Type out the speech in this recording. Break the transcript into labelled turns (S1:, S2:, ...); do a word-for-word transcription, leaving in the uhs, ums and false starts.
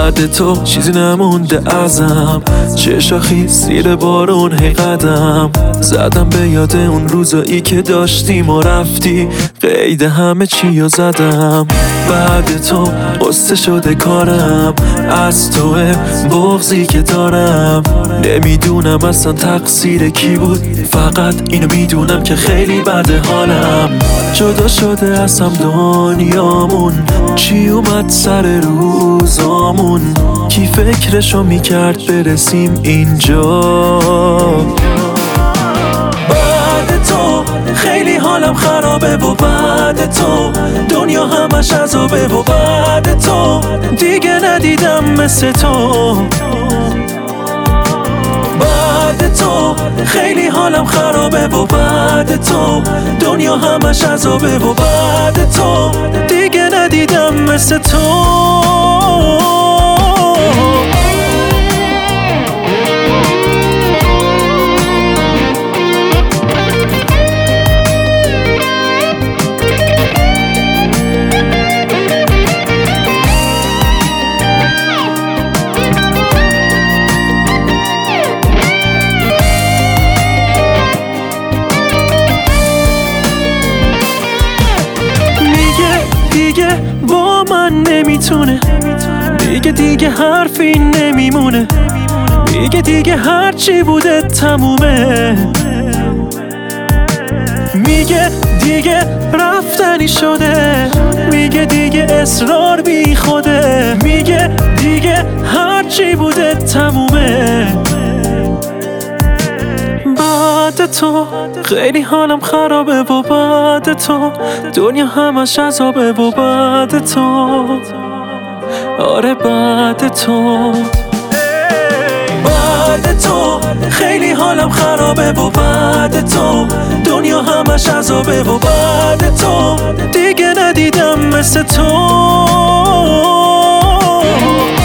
S1: بعد تو چیزی نمونده ازم، چه شاخی زیر بارون هی قدم زدم به یاد اون روزایی که داشتیم و رفتی، قید همه چی رو زدم. بعد تو قصه شده کارم، از توه بغضی که دارم. نمیدونم اصلا تقصیر کی بود، فقط اینو میدونم که خیلی بده حالم. جدا شده ازم دنیامون، چی اومد سر روزامون، کی فکرشو میکرد برسیم اینجا. بعد تو خیلی حالم خرابه و بعد تو دنیا همش عذابه و بعد تو دیگه ندیدم مثل تو. بعد تو خیلی حالم خرابه و بعد تو دنیا همش عذابه و بعد تو دیگه ندیدم مثل تو. دیگه با من نمیتونه، میگه دیگه حرفی نمیمونه، میگه دیگه هرچی بوده تمومه، میگه دیگه رفتنی شده، میگه دیگه اصرار بی خوده، میگه دیگه هرچی بوده تمومه. بعد تو خیلی حالم خرابه و بعد تو دنیا همش عذابه و بعد تو آره بعد تو. بعد تو خیلی حالم خرابه و بعد تو دنیا همش عذابه و بعد تو دیگه ندیدم مثل تو.